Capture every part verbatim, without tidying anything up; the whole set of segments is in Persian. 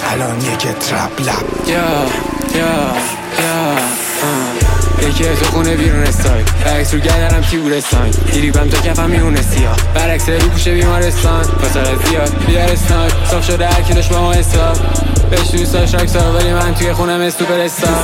الان یک ترپ لب. یا یا یا یکی تو خونه بیرون استایل برعکس رو گردنم تیبورستان دیریبم تا کفم میونستی ها برعکس رو پوشه بیمارستان فاصله زیاد بیارستان صاف شده هر کی داشت با ما حساب بهش دوست داشت راکسار ولی من توی خونم استوپرستان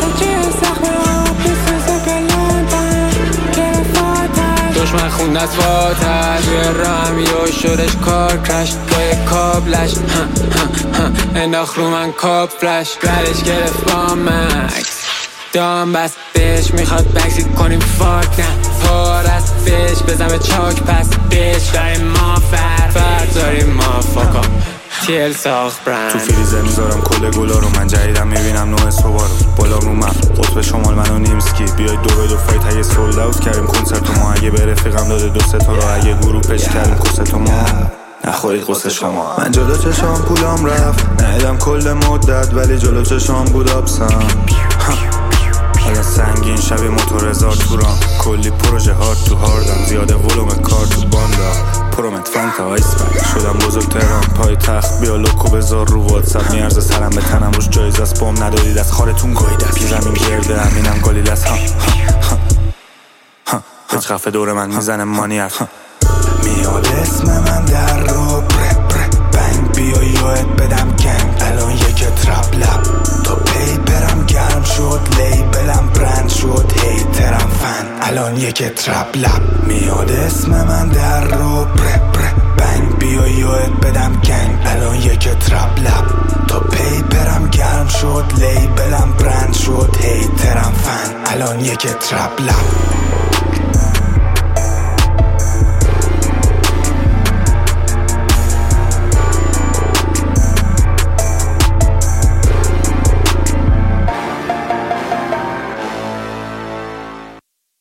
دشمن خون از فاتر توی رام یو شدش کار کرش با یک کابلش انداخت رو من کاب فلش گردش گرفت با مکس دام بست بیش میخواد بکسید کنیم فاک نه پار از بیش بزن به چاک پس بیش داریم ما فر فر داریم ما فاکا تیل ساخت برند تو فریزر میذارم کل گلا رو من جدیدم میبینم نوع صبح رو بالا رو مپ قطب شمال منو نیمسکی بیای دو به دو فایت اگه سولد اوت کردیم کنسرت ما اگه به رفیقم داده دو سه تا رو اگه گروپش کردیم کوست ما نخورید قصه شما من جلو چشام پولام رفت ندیدم کل مدت ولی جلو چشام بود آبسم حالا سنگین شبیه موتور هزار توران کلی پروژه هارد تو هاردم زیاده ولوم کار تو باندا پرومت فانتا آیسبک شدم بزرگ تهران پای تخت بیا لوکو بذار رو واتساپ میارزه سرم به تنم روش جایزه است بام ندادید از خارتون گایده پی زمین گرده همینم گالیل است ها ها ها هیچ خفه دور من میزنه مانیر میاد اسم من در رو بره بره بنگ بیا یاد بدم گنگ الان یک ترپ لب تا پیپرم گرم شد لیبلم برند شد هیترم فن الان یک ترپ لب میاد اسم من در رو بره بره بنگ بیا یاد بدم گنگ الان یک ترپ لب تا پیپرم گرم شد لیبلم برند شد هیترم فن الان یک ترپ لب